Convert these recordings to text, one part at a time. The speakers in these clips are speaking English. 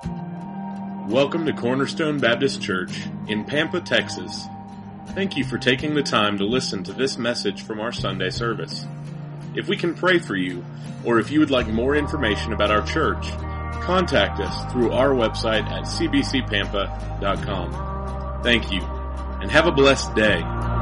Welcome to Cornerstone Baptist Church in Pampa, Texas. Thank you for taking the time to listen to this message from our Sunday service. If we can pray for you, or if you would like more information about our church, contact us through our website at cbcpampa.com. Thank you, and have a blessed day.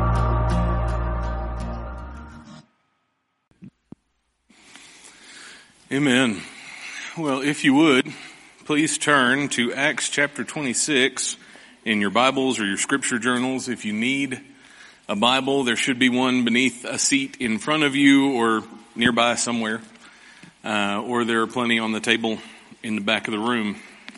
Amen. Well, if you would, please turn to Acts chapter 26 in your Bibles or your scripture journals. If you need a Bible, there should be one beneath a seat in front of you or nearby somewhere. Or there are plenty on the table in the back of the room.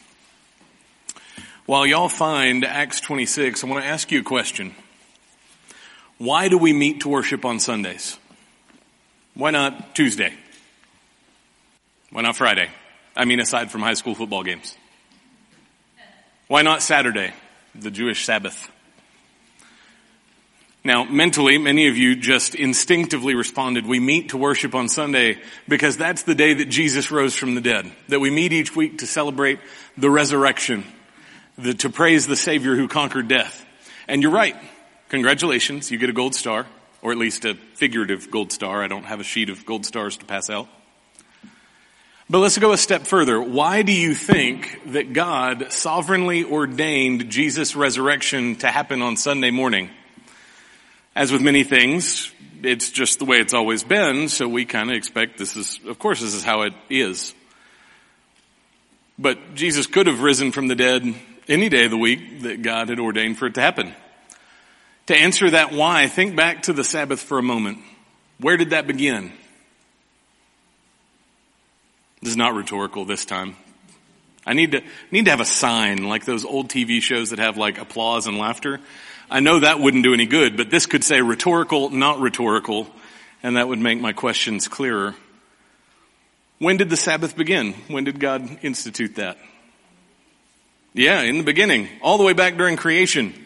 While y'all find Acts 26, I want to ask you a question. Why do we meet to worship on Sundays? Why not Tuesday? Why not Friday? I mean, aside from high school football games. Why not Saturday, the Jewish Sabbath? Now, mentally, many of you just instinctively responded, we meet to worship on Sunday because that's the day that Jesus rose from the dead. That we meet each week to celebrate the resurrection, to praise the Savior who conquered death. And you're right. Congratulations, you get a gold star, or at least a figurative gold star. I don't have a sheet of gold stars to pass out. But let's go a step further. Why do you think that God sovereignly ordained Jesus' resurrection to happen on Sunday morning? As with many things, it's just the way it's always been, so we kind of expect this is how it is. But Jesus could have risen from the dead any day of the week that God had ordained for it to happen. To answer that why, think back to the Sabbath for a moment. Where did that begin? This is not rhetorical this time. I need to have a sign like those old TV shows that have like applause and laughter. I know that wouldn't do any good, but this could say rhetorical, not rhetorical, and that would make my questions clearer. When did the Sabbath begin? When did God institute that? Yeah, in the beginning, all the way back during creation.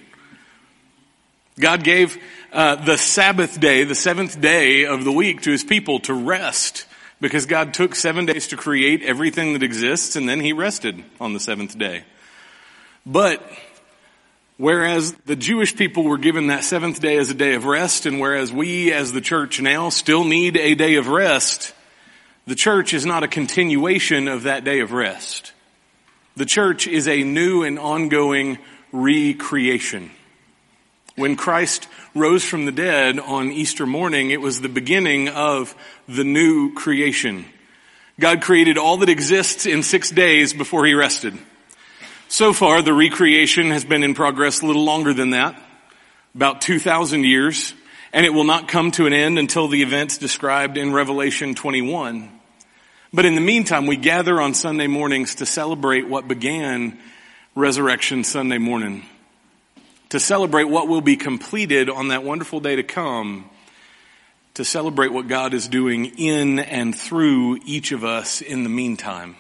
God gave the Sabbath day, the seventh day of the week, to his people to rest. Because God took 7 days to create everything that exists, and then he rested on the seventh day. But whereas the Jewish people were given that seventh day as a day of rest, and whereas we as the church now still need a day of rest, the church is not a continuation of that day of rest. The church is a new and ongoing recreation. When Christ rose from the dead on Easter morning, it was the beginning of the new creation. God created all that exists in 6 days before he rested. So far, the recreation has been in progress a little longer than that, about 2,000 years, and it will not come to an end until the events described in Revelation 21. But in the meantime, we gather on Sunday mornings to celebrate what began Resurrection Sunday morning. To celebrate what will be completed on that wonderful day to come, to celebrate what God is doing in and through each of us in the meantime.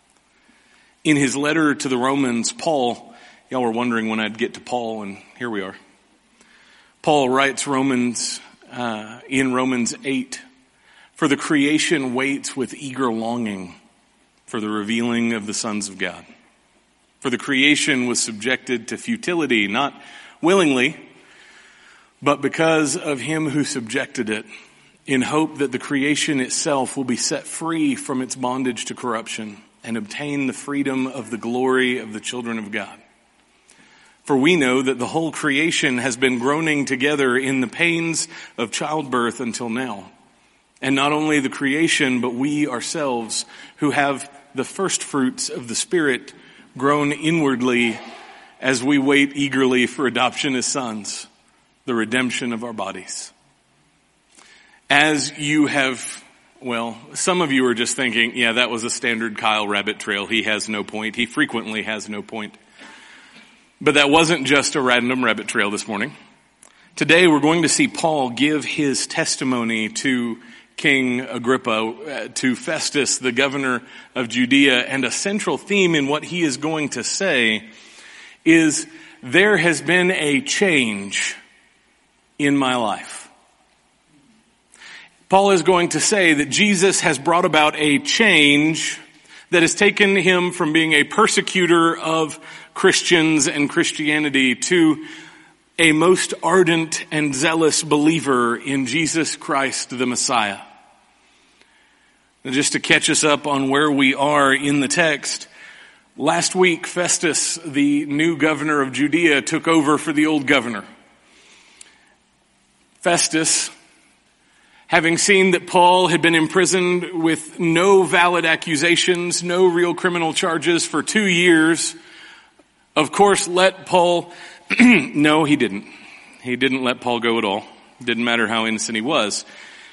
In his letter to the Romans, Paul, y'all were wondering when I'd get to Paul, and here we are. Paul writes in Romans 8, "For the creation waits with eager longing for the revealing of the sons of God. For the creation was subjected to futility, not willingly, but because of him who subjected it, in hope that the creation itself will be set free from its bondage to corruption and obtain the freedom of the glory of the children of God. For we know that the whole creation has been groaning together in the pains of childbirth until now. And not only the creation, but we ourselves who have the first fruits of the Spirit groan inwardly as we wait eagerly for adoption as sons, the redemption of our bodies." As you have, some of you are just thinking, yeah, that was a standard Kyle rabbit trail. He has no point. He frequently has no point. But that wasn't just a random rabbit trail this morning. Today we're going to see Paul give his testimony to King Agrippa, to Festus, the governor of Judea, and a central theme in what he is going to say is there has been a change in my life. Paul is going to say that Jesus has brought about a change that has taken him from being a persecutor of Christians and Christianity to a most ardent and zealous believer in Jesus Christ the Messiah. And just to catch us up on where we are in the text, last week Festus, the new governor of Judea, took over for the old governor. Festus, having seen that Paul had been imprisoned with no valid accusations, no real criminal charges for 2 years, of course let Paul, no, he didn't. He didn't let Paul go at all. Didn't matter how innocent he was.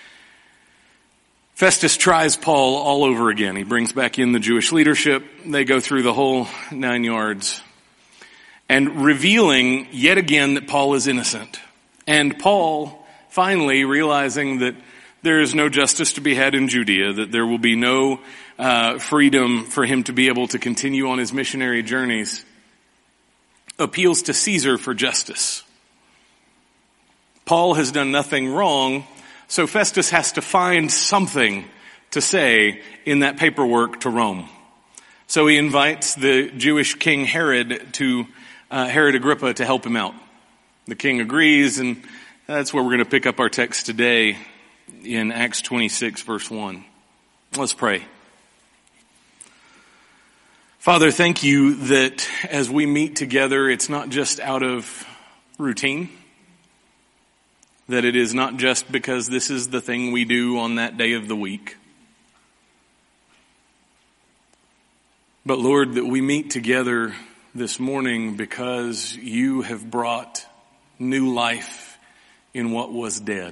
Festus tries Paul all over again. He brings back in the Jewish leadership. They go through the whole 9 yards. And revealing yet again that Paul is innocent. And Paul finally realizing that there is no justice to be had in Judea, that there will be no freedom for him to be able to continue on his missionary journeys, appeals to Caesar for justice. Paul has done nothing wrong, so Festus has to find something to say in that paperwork to Rome. So he invites the Jewish king Herod Agrippa to help him out. The king agrees, and that's where we're going to pick up our text today in Acts 26, verse 1. Let's pray. Father, thank you that as we meet together, it's not just out of routine, that it is not just because this is the thing we do on that day of the week. But Lord, that we meet together this morning because you have brought new life in what was dead.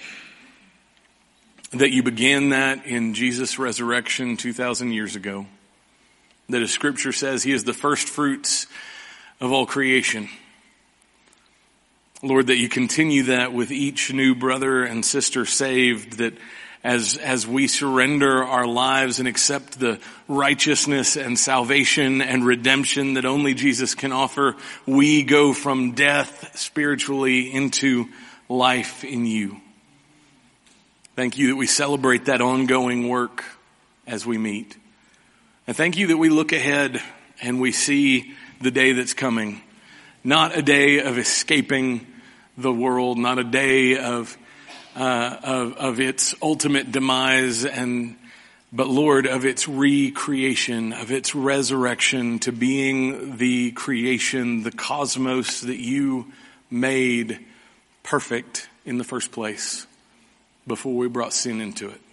That you began that in Jesus' resurrection 2,000 years ago. That as Scripture says, he is the first fruits of all creation. Lord, that you continue that with each new brother and sister saved, that as we surrender our lives and accept the righteousness and salvation and redemption that only Jesus can offer, we go from death spiritually into life in you. Thank you that we celebrate that ongoing work as we meet. And thank you that we look ahead and we see the day that's coming. Not a day of escaping the world, not a day of its ultimate demise, but Lord, of its recreation, of its resurrection to being the creation, the cosmos that you made perfect in the first place before we brought sin into it.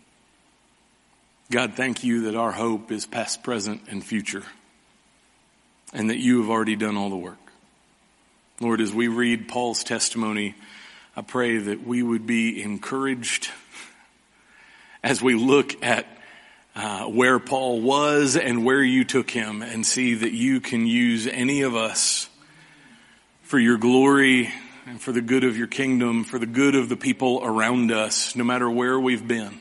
God, thank you that our hope is past, present, and future, and that you have already done all the work. Lord, as we read Paul's testimony, I pray that we would be encouraged as we look at where Paul was and where you took him, and see that you can use any of us for your glory and for the good of your kingdom, for the good of the people around us, no matter where we've been.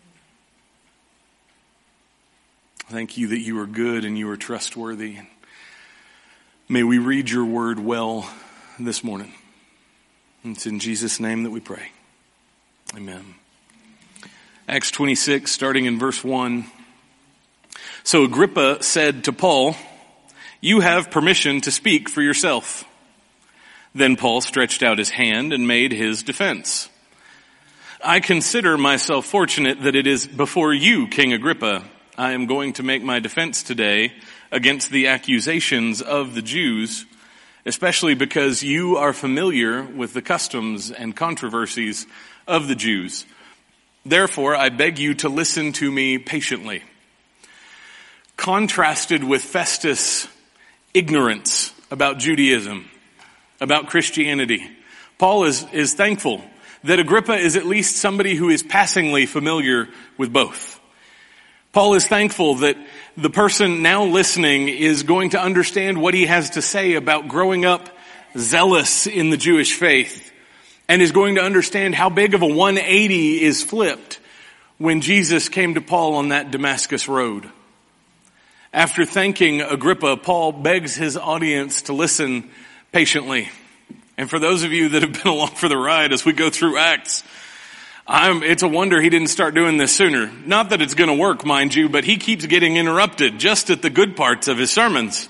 Thank you that you are good and you are trustworthy. May we read your word well this morning. It's in Jesus' name that we pray. Amen. Acts 26, starting in verse 1. So Agrippa said to Paul, "You have permission to speak for yourself." Then Paul stretched out his hand and made his defense. "I consider myself fortunate that it is before you, King Agrippa, I am going to make my defense today against the accusations of the Jews, especially because you are familiar with the customs and controversies of the Jews. Therefore, I beg you to listen to me patiently." Contrasted with Festus' ignorance about Judaism, about Christianity, Paul is thankful that Agrippa is at least somebody who is passingly familiar with both. Paul is thankful that the person now listening is going to understand what he has to say about growing up zealous in the Jewish faith, and is going to understand how big of a 180 is flipped when Jesus came to Paul on that Damascus road. After thanking Agrippa, Paul begs his audience to listen patiently. And for those of you that have been along for the ride as we go through Acts, It's a wonder he didn't start doing this sooner. Not that it's going to work, mind you, but he keeps getting interrupted just at the good parts of his sermons.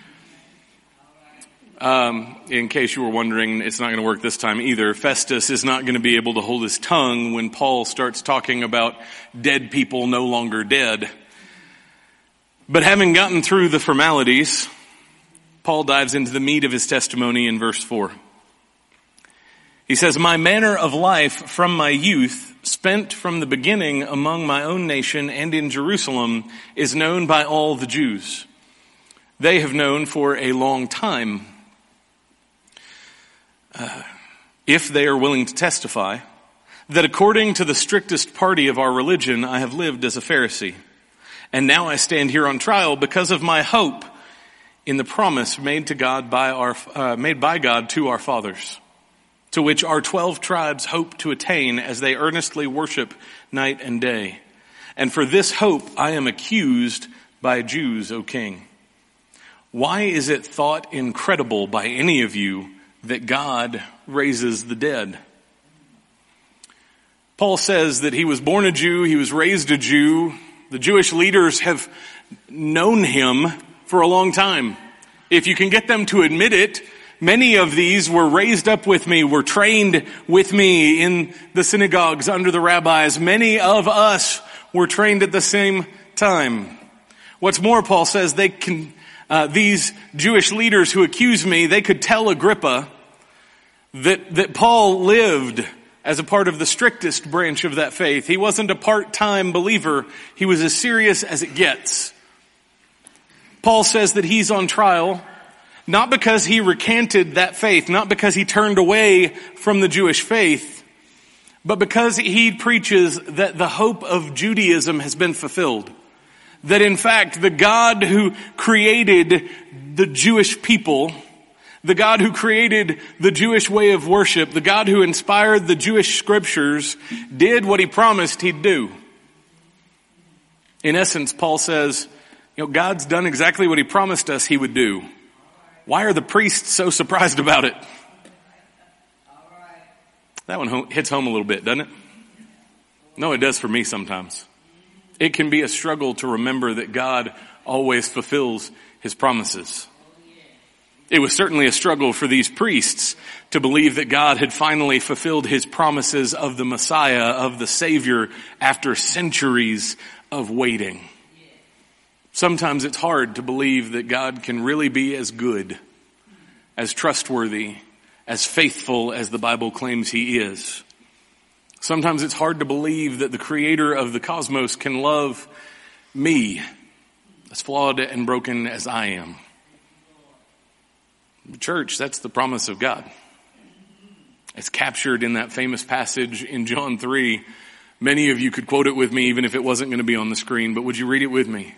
In case you were wondering, it's not going to work this time either. Festus is not going to be able to hold his tongue when Paul starts talking about dead people no longer dead. But having gotten through the formalities, Paul dives into the meat of his testimony in verse 4. He says, "My manner of life from my youth, spent from the beginning among my own nation and in Jerusalem, is known by all the Jews. They have known for a long time, if they are willing to testify, that according to the strictest party of our religion, I have lived as a Pharisee. And now I stand here on trial because of my hope in the promise made by God to our fathers, to which our 12 tribes hope to attain as they earnestly worship night and day. And for this hope I am accused by Jews, O king. Why is it thought incredible by any of you that God raises the dead?" Paul says that he was born a Jew, he was raised a Jew. The Jewish leaders have known him for a long time. If you can get them to admit it, many of these were raised up with me, were trained with me in the synagogues under the rabbis. Many of us were trained at the same time. What's more, Paul says, these Jewish leaders who accuse me, they could tell Agrippa that Paul lived as a part of the strictest branch of that faith. He wasn't a part-time believer. He was as serious as it gets. Paul says that he's on trial, not because he recanted that faith, not because he turned away from the Jewish faith, but because he preaches that the hope of Judaism has been fulfilled. That in fact, the God who created the Jewish people, the God who created the Jewish way of worship, the God who inspired the Jewish scriptures, did what he promised he'd do. In essence, Paul says, God's done exactly what he promised us he would do. Why are the priests so surprised about it? That one hits home a little bit, doesn't it? No, it does for me sometimes. It can be a struggle to remember that God always fulfills his promises. It was certainly a struggle for these priests to believe that God had finally fulfilled his promises of the Messiah, of the Savior, after centuries of waiting. Sometimes it's hard to believe that God can really be as good, as trustworthy, as faithful as the Bible claims he is. Sometimes it's hard to believe that the creator of the cosmos can love me, as flawed and broken as I am. Church, that's the promise of God. It's captured in that famous passage in John 3. Many of you could quote it with me even if it wasn't going to be on the screen, but would you read it with me?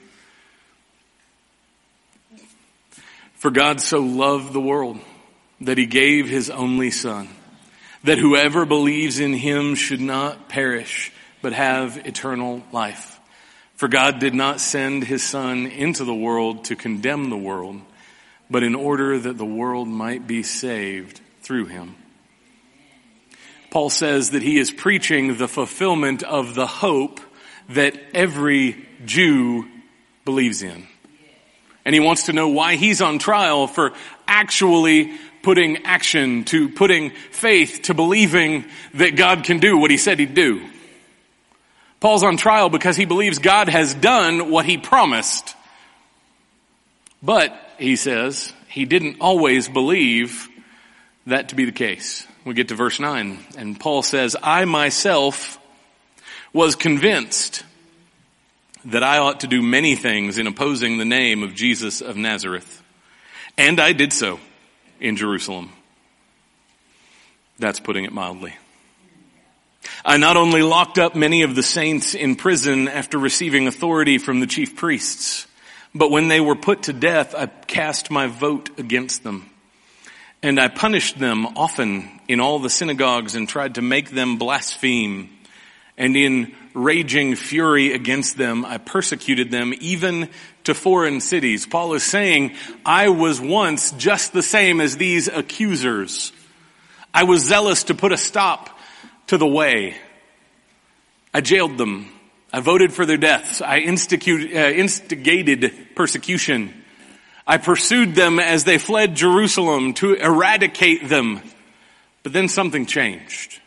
"For God so loved the world that he gave his only Son, that whoever believes in him should not perish, but have eternal life. For God did not send his Son into the world to condemn the world, but in order that the world might be saved through him." Paul says that he is preaching the fulfillment of the hope that every Jew believes in. And he wants to know why he's on trial for actually putting action to putting faith to believing that God can do what he said he'd do. Paul's on trial because he believes God has done what he promised. But, he says, he didn't always believe that to be the case. We get to verse 9, and Paul says, "I myself was convinced that I ought to do many things in opposing the name of Jesus of Nazareth. And I did so in Jerusalem." That's putting it mildly. "I not only locked up many of the saints in prison after receiving authority from the chief priests, but when they were put to death, I cast my vote against them. And I punished them often in all the synagogues and tried to make them blaspheme. And in raging fury against them, I persecuted them even to foreign cities." Paul is saying, I was once just the same as these accusers. I was zealous to put a stop to the way. I jailed them. I voted for their deaths. I instigated persecution. I pursued them as they fled Jerusalem to eradicate them. But then something changed.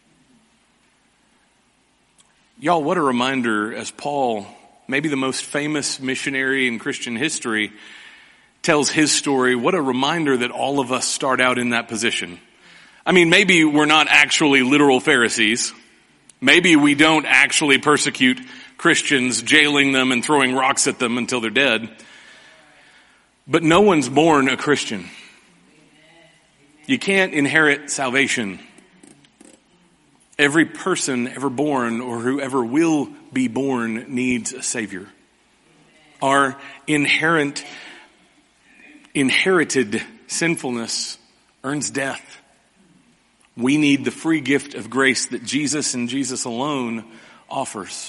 Y'all, what a reminder as Paul, maybe the most famous missionary in Christian history, tells his story. What a reminder that all of us start out in that position. I mean, maybe we're not actually literal Pharisees. Maybe we don't actually persecute Christians, jailing them and throwing rocks at them until they're dead. But no one's born a Christian. You can't inherit salvation. Every person ever born or whoever will be born needs a Savior. Our inherited sinfulness earns death. We need the free gift of grace that Jesus and Jesus alone offers.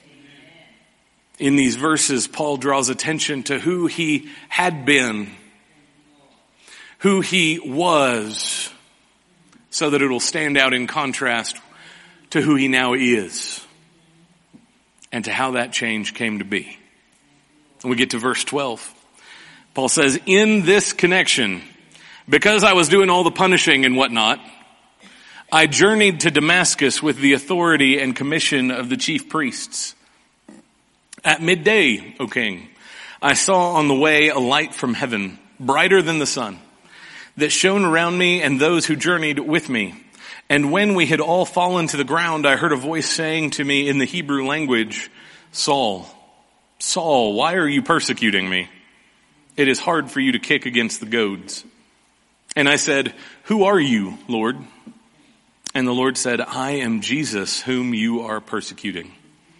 In these verses, Paul draws attention to who he had been, who he was, so that it will stand out in contrast to who he now is and to how that change came to be. And we get to verse 12. Paul says, in this connection, because I was doing all the punishing and whatnot, I journeyed to Damascus with the authority and commission of the chief priests. At midday, O king, I saw on the way a light from heaven, brighter than the sun, that shone around me and those who journeyed with me. And when we had all fallen to the ground, I heard a voice saying to me in the Hebrew language, Saul, Saul, why are you persecuting me? It is hard for you to kick against the goads. And I said, who are you, Lord? And the Lord said, I am Jesus, whom you are persecuting.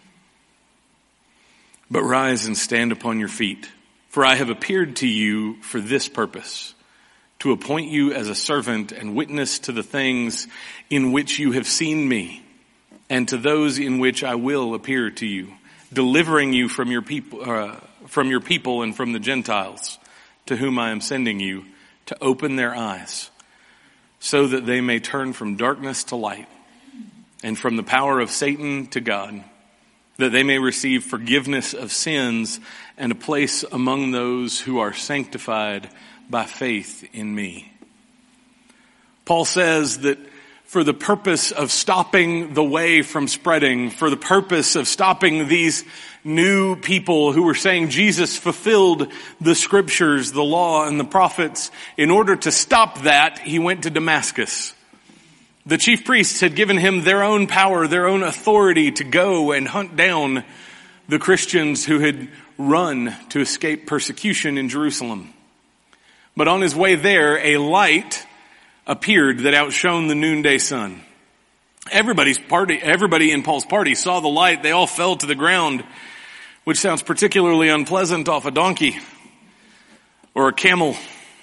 But rise and stand upon your feet, for I have appeared to you for this purpose, to appoint you as a servant and witness to the things in which you have seen me, and to those in which I will appear to you, delivering you from your people and from the Gentiles, to whom I am sending you, to open their eyes, so that they may turn from darkness to light, and from the power of Satan to God, that they may receive forgiveness of sins and a place among those who are sanctified by faith in me. Paul says that for the purpose of stopping the way from spreading, for the purpose of stopping these new people who were saying Jesus fulfilled the scriptures, the law, and the prophets, in order to stop that, he went to Damascus. The chief priests had given him their own power, their own authority to go and hunt down the Christians who had run to escape persecution in Jerusalem. But on his way there, a light appeared that outshone the noonday sun. Everybody in Paul's party saw the light. They all fell to the ground, which sounds particularly unpleasant off a donkey or a camel.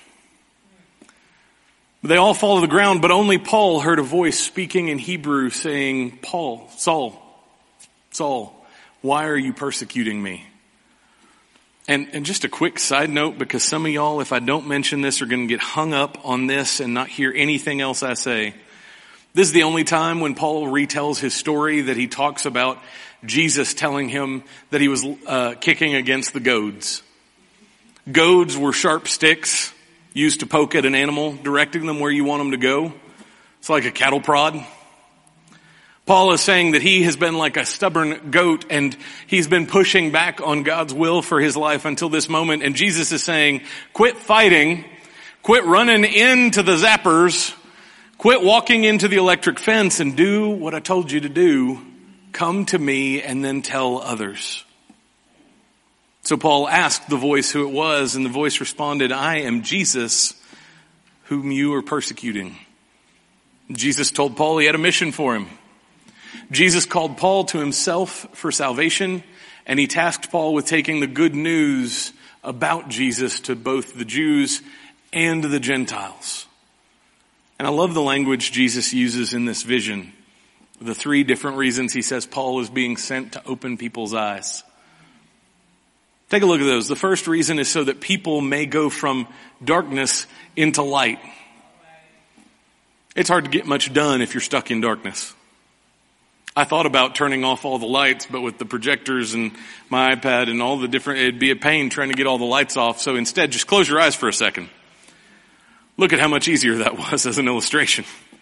They all fall to the ground, but only Paul heard a voice speaking in Hebrew saying, Paul, Saul, Saul, why are you persecuting me? And just a quick side note, because some of y'all, if I don't mention this, are going to get hung up on this and not hear anything else I say. This is the only time when Paul retells his story that he talks about Jesus telling him that he was kicking against the goads. Goads were sharp sticks used to poke at an animal, directing them where you want them to go. It's like a cattle prod. Paul is saying that he has been like a stubborn goat and he's been pushing back on God's will for his life until this moment. And Jesus is saying, quit fighting, quit running into the zappers, quit walking into the electric fence and do what I told you to do. Come to me and then tell others. So Paul asked the voice who it was, and the voice responded, I am Jesus whom you are persecuting. Jesus told Paul he had a mission for him. Jesus called Paul to himself for salvation, and he tasked Paul with taking the good news about Jesus to both the Jews and the Gentiles. And I love the language Jesus uses in this vision. The three different reasons he says Paul is being sent to open people's eyes. Take a look at those. The first reason is so that people may go from darkness into light. It's hard to get much done if you're stuck in darkness. I thought about turning off all the lights, but with the projectors and my iPad and all the different, it'd be a pain trying to get all the lights off. So instead, just close your eyes for a second. Look at how much easier that was as an illustration.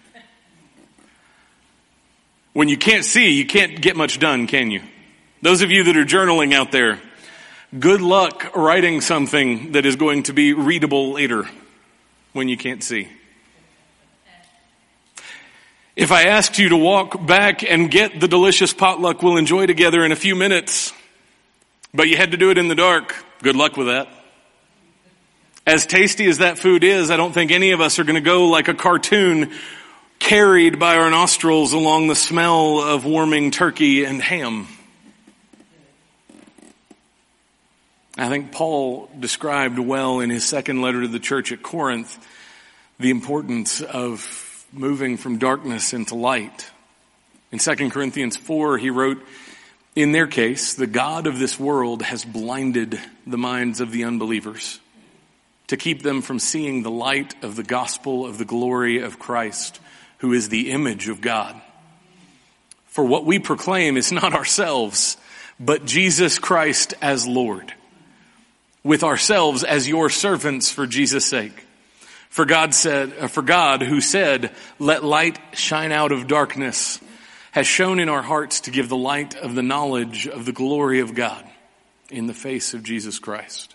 When you can't see, you can't get much done, can you? Those of you that are journaling out there, good luck writing something that is going to be readable later when you can't see. If I asked you to walk back and get the delicious potluck we'll enjoy together in a few minutes, but you had to do it in the dark, good luck with that. As tasty as that food is, I don't think any of us are going to go like a cartoon carried by our nostrils along the smell of warming turkey and ham. I think Paul described well in his second letter to the church at Corinth the importance of moving from darkness into light. In 2 Corinthians 4, he wrote, "In their case, the God of this world has blinded the minds of the unbelievers to keep them from seeing the light of the gospel of the glory of Christ, who is the image of God. For what we proclaim is not ourselves, but Jesus Christ as Lord, with ourselves as your servants for Jesus' sake. For God who said, 'Let light shine out of darkness,' has shone in our hearts to give the light of the knowledge of the glory of God in the face of Jesus Christ."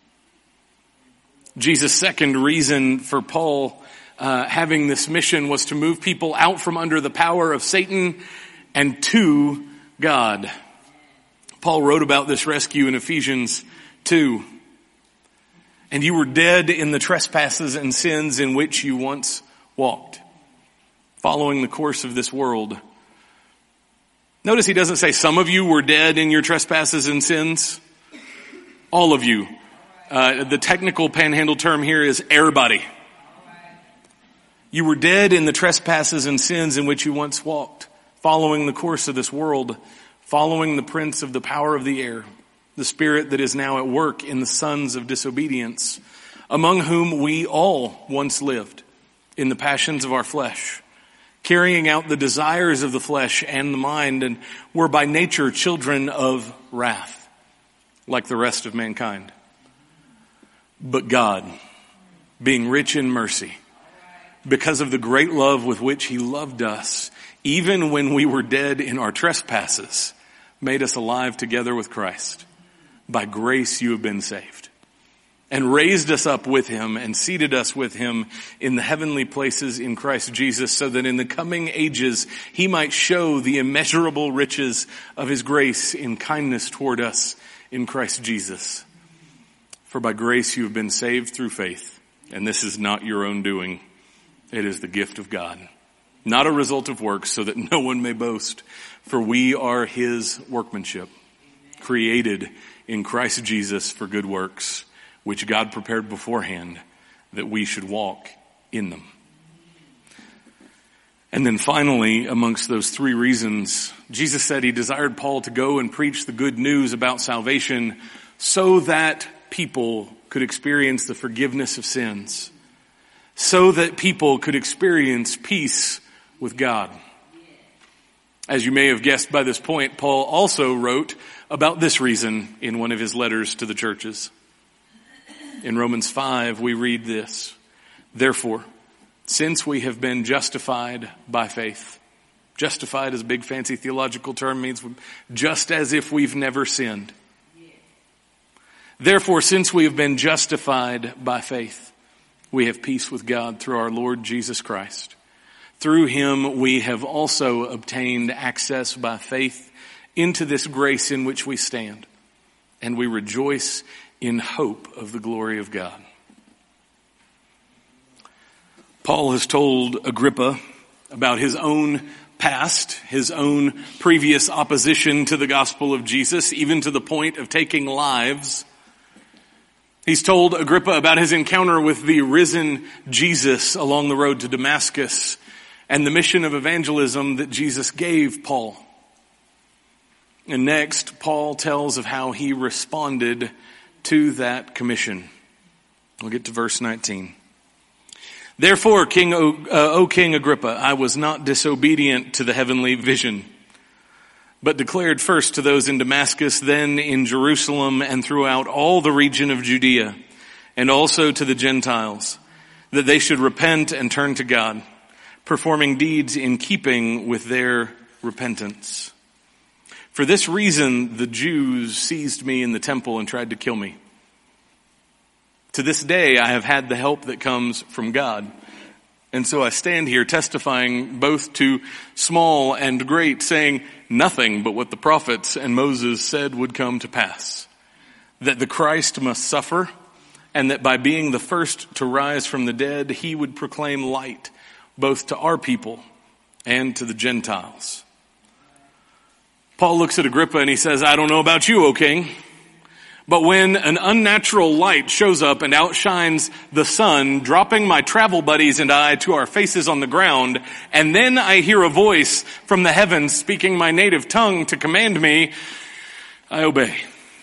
Jesus' second reason for Paul having this mission was to move people out from under the power of Satan and to God. Paul wrote about this rescue in Ephesians 2. "And you were dead in the trespasses and sins in which you once walked, following the course of this world." Notice he doesn't say some of you were dead in your trespasses and sins. All of you. The technical panhandle term here is everybody. You were dead in the trespasses and sins in which you once walked, following the course of this world, following the prince of the power of the air, the spirit that is now at work in the sons of disobedience, among whom we all once lived in the passions of our flesh, carrying out the desires of the flesh and the mind, and were by nature children of wrath, like the rest of mankind. But God, being rich in mercy, because of the great love with which he loved us, even when we were dead in our trespasses, made us alive together with Christ. By grace you have been saved, and raised us up with him and seated us with him in the heavenly places in Christ Jesus, so that in the coming ages he might show the immeasurable riches of his grace in kindness toward us in Christ Jesus. For by grace you have been saved through faith, and this is not your own doing. It is the gift of God, not a result of works, so that no one may boast. For we are his workmanship, created in Christ Jesus for good works, which God prepared beforehand that we should walk in them. And then finally, amongst those three reasons, Jesus said he desired Paul to go and preach the good news about salvation so that people could experience the forgiveness of sins, so that people could experience peace with God. As you may have guessed by this point, Paul also wrote about this reason in one of his letters to the churches. In Romans 5, we read this: "Therefore, since we have been justified by faith," justified is a big fancy theological term, means just as if we've never sinned. "Therefore, since we have been justified by faith, we have peace with God through our Lord Jesus Christ. Through him we have also obtained access by faith into this grace in which we stand, and we rejoice in hope of the glory of God." Paul has told Agrippa about his own past, his own previous opposition to the gospel of Jesus, even to the point of taking lives. He's told Agrippa about his encounter with the risen Jesus along the road to Damascus and the mission of evangelism that Jesus gave Paul. And next, Paul tells of how he responded to that commission. We'll get to verse 19. "Therefore, O King Agrippa, I was not disobedient to the heavenly vision, but declared first to those in Damascus, then in Jerusalem and throughout all the region of Judea, and also to the Gentiles, that they should repent and turn to God, performing deeds in keeping with their repentance. For this reason, the Jews seized me in the temple and tried to kill me. To this day, I have had the help that comes from God. And so I stand here testifying both to small and great, saying nothing but what the prophets and Moses said would come to pass. That the Christ must suffer, and that by being the first to rise from the dead, he would proclaim light both to our people and to the Gentiles. Paul looks at Agrippa and he says, I don't know about you, O king, but when an unnatural light shows up and outshines the sun, dropping my travel buddies and I to our faces on the ground, and then I hear a voice from the heavens speaking my native tongue to command me, I obey.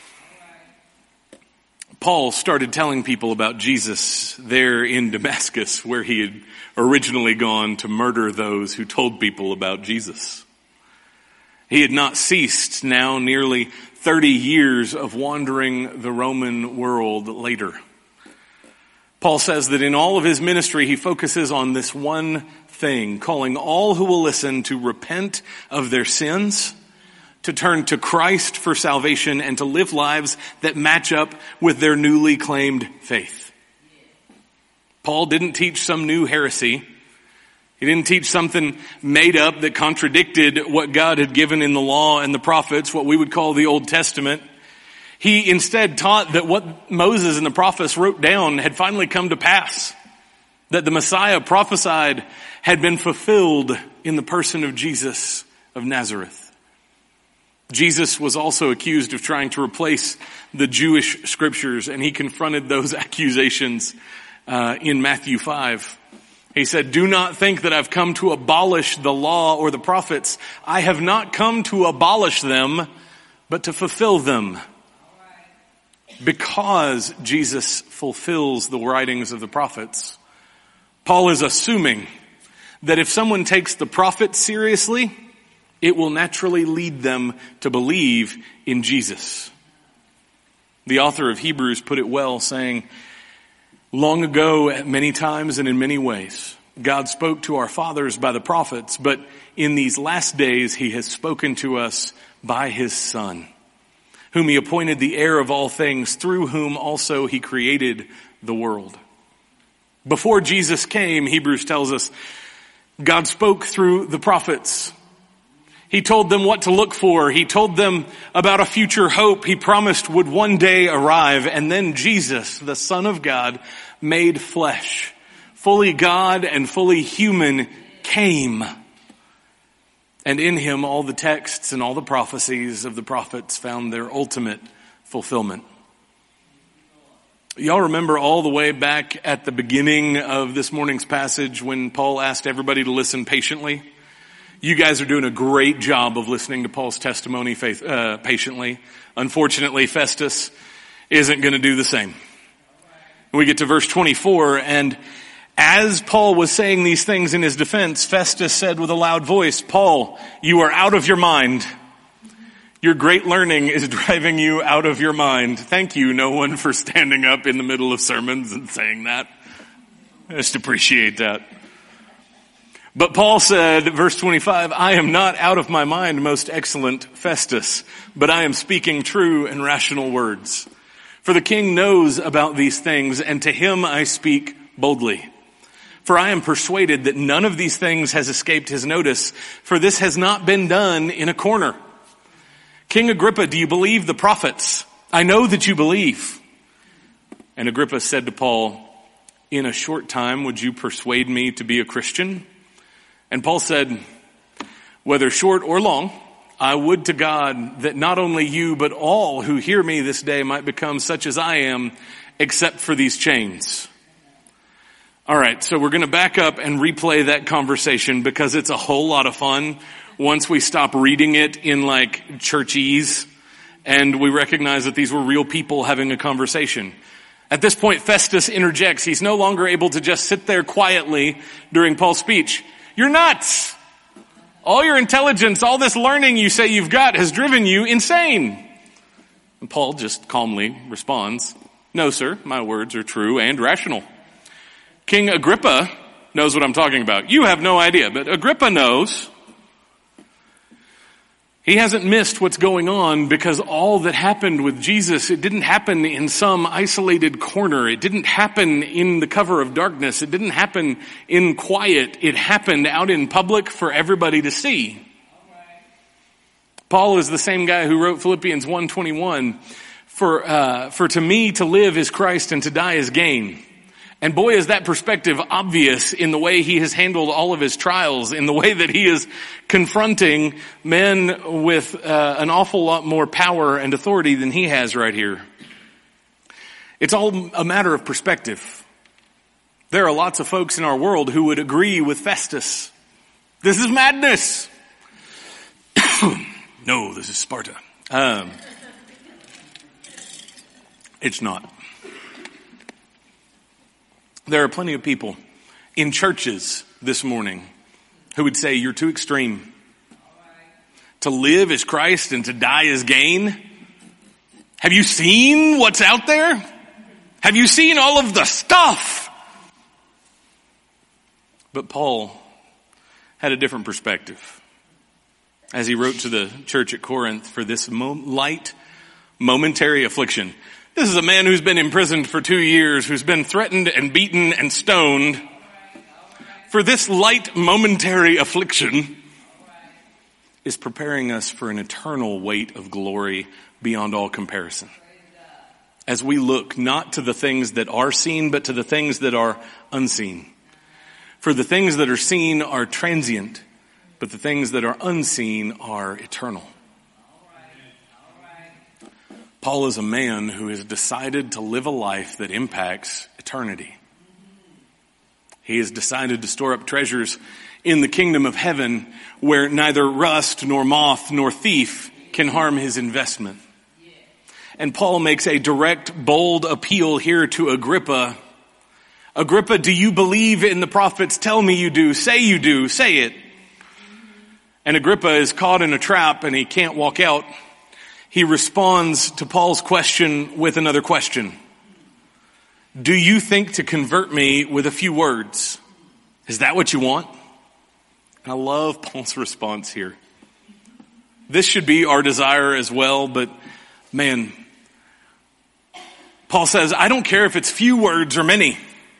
Paul started telling people about Jesus there in Damascus, where he had originally gone to murder those who told people about Jesus. He had not ceased now nearly 30 years of wandering the Roman world later. Paul says that in all of his ministry, he focuses on this one thing, calling all who will listen to repent of their sins, to turn to Christ for salvation, and to live lives that match up with their newly claimed faith. Paul didn't teach some new heresy. He didn't teach something made up that contradicted what God had given in the law and the prophets, what we would call the Old Testament. He instead taught that what Moses and the prophets wrote down had finally come to pass, that the Messiah prophesied had been fulfilled in the person of Jesus of Nazareth. Jesus was also accused of trying to replace the Jewish scriptures, and he confronted those accusations in Matthew 5. He said, do not think that I've come to abolish the law or the prophets. I have not come to abolish them, but to fulfill them. Because Jesus fulfills the writings of the prophets, Paul is assuming that if someone takes the prophets seriously, it will naturally lead them to believe in Jesus. The author of Hebrews put it well, saying, long ago, at many times and in many ways, God spoke to our fathers by the prophets, but in these last days he has spoken to us by his Son, whom he appointed the heir of all things, through whom also he created the world. Before Jesus came, Hebrews tells us, God spoke through the prophets. He told them what to look for. He told them about a future hope he promised would one day arrive. And then Jesus, the Son of God, made flesh, fully God and fully human, came. And in him, all the texts and all the prophecies of the prophets found their ultimate fulfillment. Y'all remember all the way back at the beginning of this morning's passage when Paul asked everybody to listen patiently? You guys are doing a great job of listening to Paul's testimony patiently. Unfortunately, Festus isn't going to do the same. We get to verse 24, and as Paul was saying these things in his defense, Festus said with a loud voice, Paul, you are out of your mind. Your great learning is driving you out of your mind. Thank you, no one, for standing up in the middle of sermons and saying that. I just appreciate that. But Paul said, verse 25, I am not out of my mind, most excellent Festus, but I am speaking true and rational words. For the king knows about these things, and to him I speak boldly. For I am persuaded that none of these things has escaped his notice, for this has not been done in a corner. King Agrippa, do you believe the prophets? I know that you believe. And Agrippa said to Paul, in a short time would you persuade me to be a Christian? And Paul said, whether short or long, I would to God that not only you, but all who hear me this day might become such as I am, except for these chains. All right, so we're going to back up and replay that conversation because it's a whole lot of fun once we stop reading it in like churchese and we recognize that these were real people having a conversation. At this point, Festus interjects. He's no longer able to just sit there quietly during Paul's speech. You're nuts. All your intelligence, all this learning you say you've got has driven you insane. And Paul just calmly responds, no, sir, my words are true and rational. King Agrippa knows what I'm talking about. You have no idea, but Agrippa knows. He hasn't missed what's going on because all that happened with Jesus, it didn't happen in some isolated corner. It didn't happen in the cover of darkness. It didn't happen in quiet. It happened out in public for everybody to see. Paul is the same guy who wrote Philippians 1:21, for to me to live is Christ and to die is gain. And boy, is that perspective obvious in the way he has handled all of his trials, in the way that he is confronting men with an awful lot more power and authority than he has right here. It's all a matter of perspective. There are lots of folks in our world who would agree with Festus. This is madness. No, this is Sparta. It's not. There are plenty of people in churches this morning who would say you're too extreme. To live is Christ and to die is gain. Have you seen what's out there? Have you seen all of the stuff? But Paul had a different perspective. As he wrote to the church at Corinth, for this light, momentary affliction. This is a man who's been imprisoned for 2 years, who's been threatened and beaten and stoned. For this light, momentary affliction is preparing us for an eternal weight of glory beyond all comparison. As we look not to the things that are seen, but to the things that are unseen. For the things that are seen are transient, but the things that are unseen are eternal. Paul is a man who has decided to live a life that impacts eternity. He has decided to store up treasures in the kingdom of heaven where neither rust nor moth nor thief can harm his investment. And Paul makes a direct, bold appeal here to Agrippa. Agrippa, do you believe in the prophets? Tell me you do. Say you do. Say it. And Agrippa is caught in a trap and he can't walk out. He responds to Paul's question with another question. Do you think to convert me with a few words? Is that what you want? And I love Paul's response here. This should be our desire as well, but man, Paul says, I don't care if it's few words or many.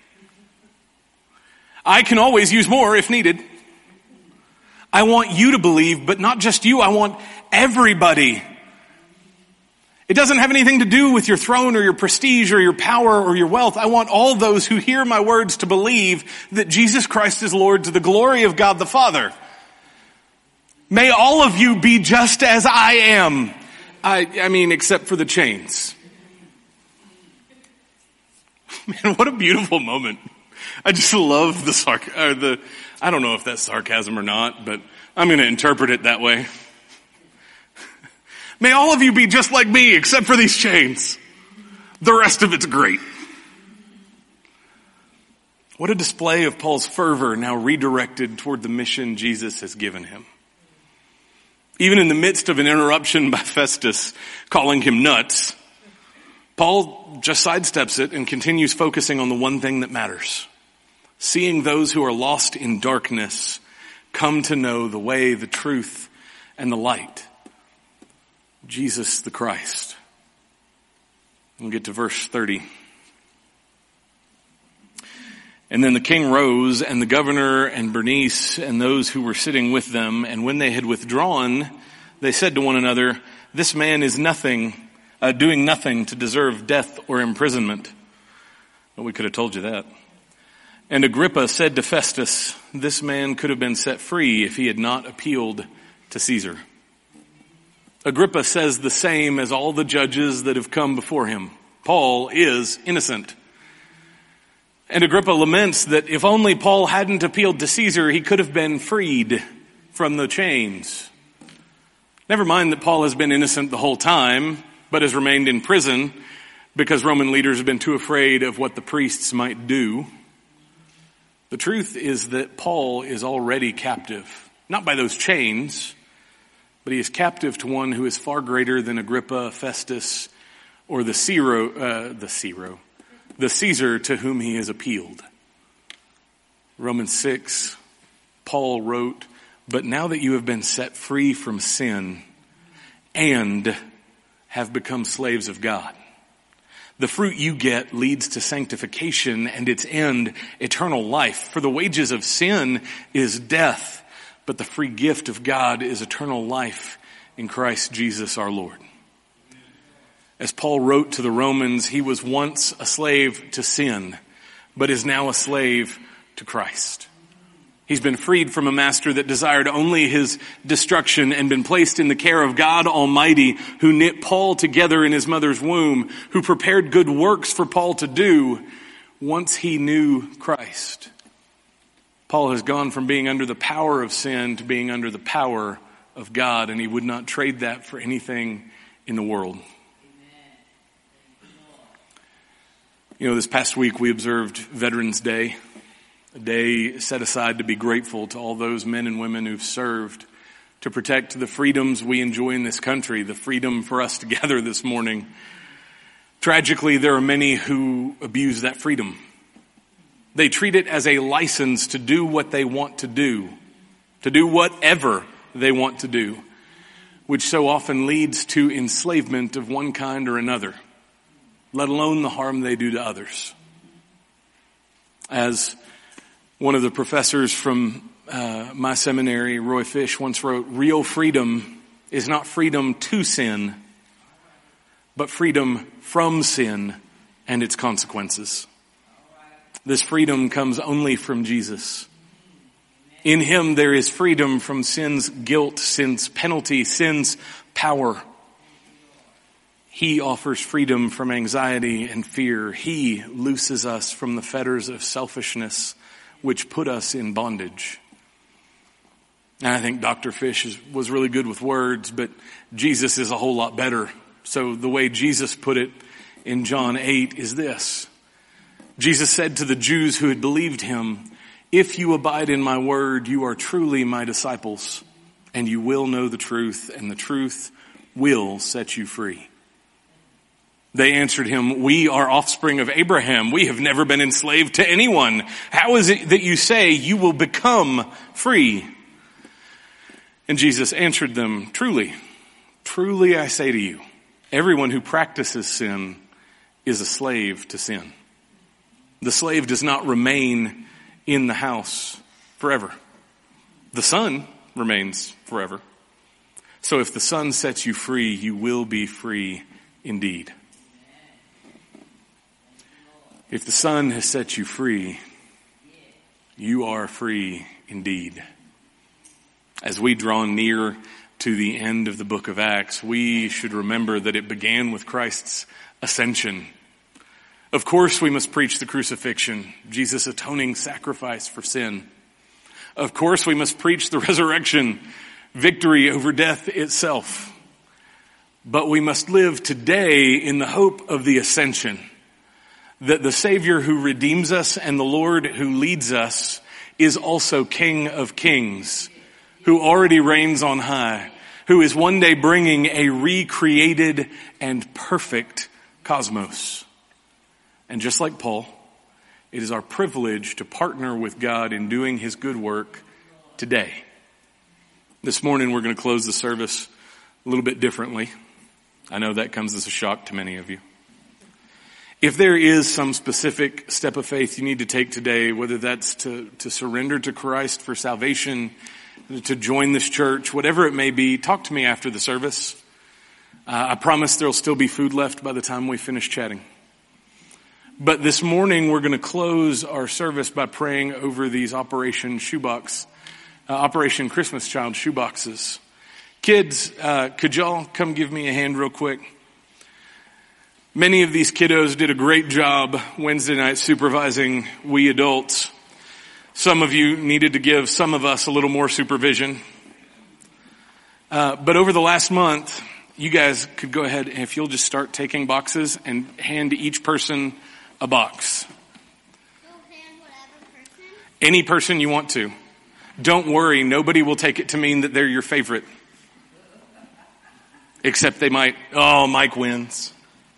I can always use more if needed. I want you to believe, but not just you. I want everybody. It doesn't have anything to do with your throne or your prestige or your power or your wealth. I want all those who hear my words to believe that Jesus Christ is Lord to the glory of God the Father. May all of you be just as I am. I mean, except for the chains. Man, what a beautiful moment. I just love the I don't know if that's sarcasm or not, but I'm going to interpret it that way. May all of you be just like me, except for these chains. The rest of it's great. What a display of Paul's fervor now redirected toward the mission Jesus has given him. Even in the midst of an interruption by Festus calling him nuts, Paul just sidesteps it and continues focusing on the one thing that matters. Seeing those who are lost in darkness come to know the way, the truth, and the light. Jesus the Christ. We'll get to verse 30. And then the king rose, and the governor and Bernice and those who were sitting with them, and when they had withdrawn, they said to one another, this man is doing nothing to deserve death or imprisonment. Well, we could have told you that. And Agrippa said to Festus, this man could have been set free if he had not appealed to Caesar. Agrippa says the same as all the judges that have come before him. Paul is innocent. And Agrippa laments that if only Paul hadn't appealed to Caesar, he could have been freed from the chains. Never mind that Paul has been innocent the whole time, but has remained in prison because Roman leaders have been too afraid of what the priests might do. The truth is that Paul is already captive, not by those chains, but he is captive to one who is far greater than Agrippa, Festus, or the Caesar to whom he has appealed. Romans 6, Paul wrote, but now that you have been set free from sin and have become slaves of God, the fruit you get leads to sanctification and its end, eternal life. For the wages of sin is death, but the free gift of God is eternal life in Christ Jesus our Lord. As Paul wrote to the Romans, he was once a slave to sin, but is now a slave to Christ. He's been freed from a master that desired only his destruction and been placed in the care of God Almighty, who knit Paul together in his mother's womb, who prepared good works for Paul to do once he knew Christ. Paul has gone from being under the power of sin to being under the power of God, and he would not trade that for anything in the world. You know, this past week we observed Veterans Day, a day set aside to be grateful to all those men and women who've served to protect the freedoms we enjoy in this country, the freedom for us to gather this morning. Tragically, there are many who abuse that freedom. They treat it as a license to do what they want to do whatever they want to do, which so often leads to enslavement of one kind or another, let alone the harm they do to others. As one of the professors from my seminary, Roy Fish, once wrote, real freedom is not freedom to sin, but freedom from sin and its consequences. This freedom comes only from Jesus. In him there is freedom from sin's guilt, sin's penalty, sin's power. He offers freedom from anxiety and fear. He looses us from the fetters of selfishness which put us in bondage. And I think Dr. Fish was really good with words, but Jesus is a whole lot better. So the way Jesus put it in John 8 is this. Jesus said to the Jews who had believed him, if you abide in my word, you are truly my disciples, and you will know the truth, and the truth will set you free. They answered him, we are offspring of Abraham. We have never been enslaved to anyone. How is it that you say you will become free? And Jesus answered them, truly, truly I say to you, everyone who practices sin is a slave to sin. The slave does not remain in the house forever. The Son remains forever. So if the Son sets you free, you will be free indeed. If the Son has set you free, you are free indeed. As we draw near to the end of the book of Acts, we should remember that it began with Christ's ascension. Of course, we must preach the crucifixion, Jesus' atoning sacrifice for sin. Of course, we must preach the resurrection, victory over death itself. But we must live today in the hope of the ascension, that the Savior who redeems us and the Lord who leads us is also King of Kings, who already reigns on high, who is one day bringing a recreated and perfect cosmos. And just like Paul, it is our privilege to partner with God in doing his good work today. This morning we're going to close the service a little bit differently. I know that comes as a shock to many of you. If there is some specific step of faith you need to take today, whether that's to surrender to Christ for salvation, to join this church, whatever it may be, talk to me after the service. I promise there'll still be food left by the time we finish chatting. But this morning we're going to close our service by praying over these Operation Christmas Child shoeboxes. Kids, could y'all come give me a hand real quick? Many of these kiddos did a great job Wednesday night supervising we adults. Some of you needed to give some of us a little more supervision. But over the last month, you guys could go ahead and if you'll just start taking boxes and hand each person a box. Any person you want to. Don't worry, nobody will take it to mean that they're your favorite. Except they might, Mike wins.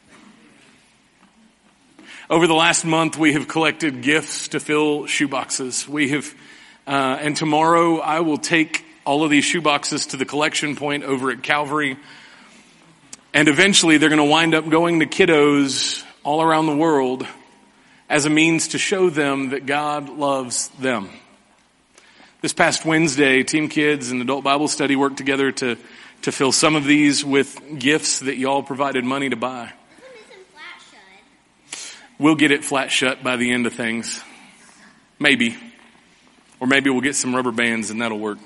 Over the last month, we have collected gifts to fill shoeboxes. And tomorrow I will take all of these shoeboxes to the collection point over at Calvary. And eventually they're going to wind up going to kiddos all around the world as a means to show them that God loves them. This past Wednesday, Team Kids and Adult Bible Study worked together to fill some of these with gifts that y'all provided money to buy. We'll get it flat shut by the end of things. Maybe. Or maybe we'll get some rubber bands and that'll work.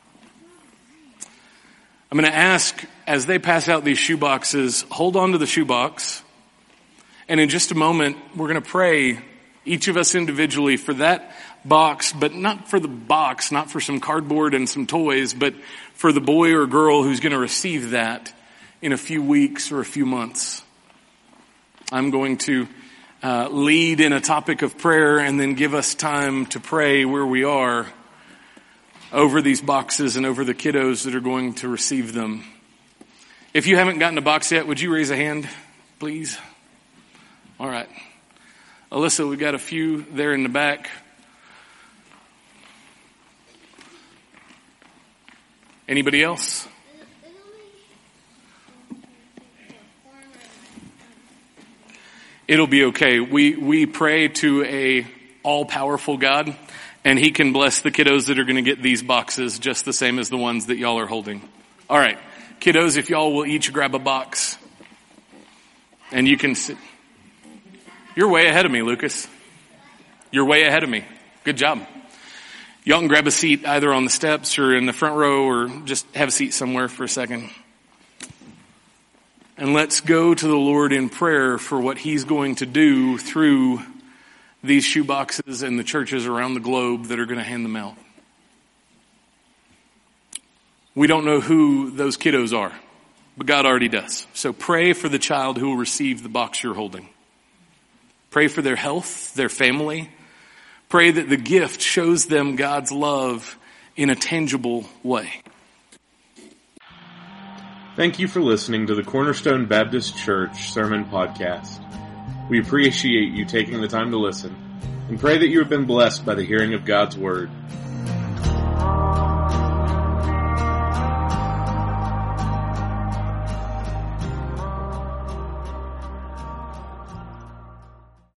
I'm going to ask, as they pass out these shoeboxes, hold on to the shoebox. And in just a moment, we're going to pray, each of us individually, for that box, but not for the box, not for some cardboard and some toys, but for the boy or girl who's going to receive that in a few weeks or a few months. I'm going to lead in a topic of prayer and then give us time to pray where we are over these boxes and over the kiddos that are going to receive them. If you haven't gotten a box yet, would you raise a hand, please? All right. Alyssa, we got a few there in the back. Anybody else? It'll be okay. We pray to a all-powerful God, and he can bless the kiddos that are going to get these boxes just the same as the ones that y'all are holding. All right. Kiddos, if y'all will each grab a box. And you can sit. You're way ahead of me, Lucas. You're way ahead of me. Good job. Y'all can grab a seat either on the steps or in the front row or just have a seat somewhere for a second. And let's go to the Lord in prayer for what he's going to do through these shoeboxes and the churches around the globe that are going to hand them out. We don't know who those kiddos are, but God already does. So pray for the child who will receive the box you're holding. Pray for their health, their family. Pray that the gift shows them God's love in a tangible way. Thank you for listening to the Cornerstone Baptist Church Sermon Podcast. We appreciate you taking the time to listen and pray that you have been blessed by the hearing of God's Word.